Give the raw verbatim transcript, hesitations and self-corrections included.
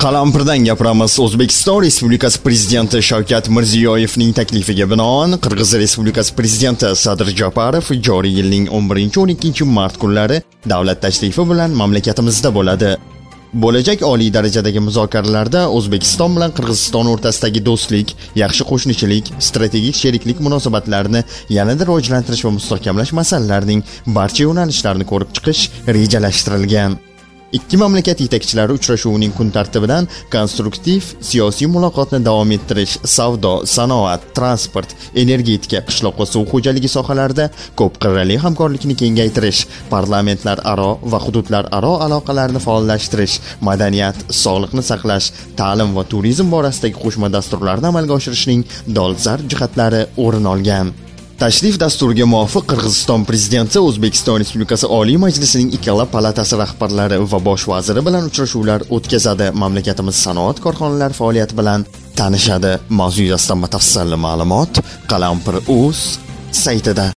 Qalampirdan gapiramiz. O'zbekiston Respublikasi Prezidenti Shavkat Mirziyoyevning taklifiga binoan Qirg'iz Respublikasi Prezidenti Sadir Japarov joriy yilning o'n birinchi o'n ikkinchi mart kunlari davlat tashrifi bilan mamlakatimizda bo'ladi. Bo'lajak oliy darajadagi muzokaralarda O'zbekiston bilan Qirg'iziston o'rtasidagi do'stlik, yaxshi qo'shnichilik, strategik sheriklik munosabatlarini yanada rivojlantirish va mustahkamlash masalalarining barcha yo'nalishlarini ko'rib chiqish rejalashtirilgan. Ikki mamlakat yetakchilari uchrashuvining kun tartibidan konstruktiv siyosiy muloqotni davom ettirish, savdo, sanoat, transport, energetika, qishloq va suv xo'jaligi sohalarida ko'p qirrali hamkorlikni kengaytirish, parlamentlar aro va hududlar aro aloqalarni faollashtirish, madaniyat, sog'liqni saqlash, ta'lim va turizm borasidagi qo'shma dasturlarni amalga oshirishning dolzarb jihatlari o'rin olgan. Tashrif dasturiga muvofiq Qirg'iziston prezidenti O'zbekiston Respublikasi Oliy Majlisining ikkala palatasi rahbarlari va bosh vaziri bilan uchrashuvlar o'tkazadi. Mamlakatimiz sanoat korxonalari faoliyati bilan tanishadi. Mavzu yuzasidan batafsil ma'lumot Qalampir.uz saytida.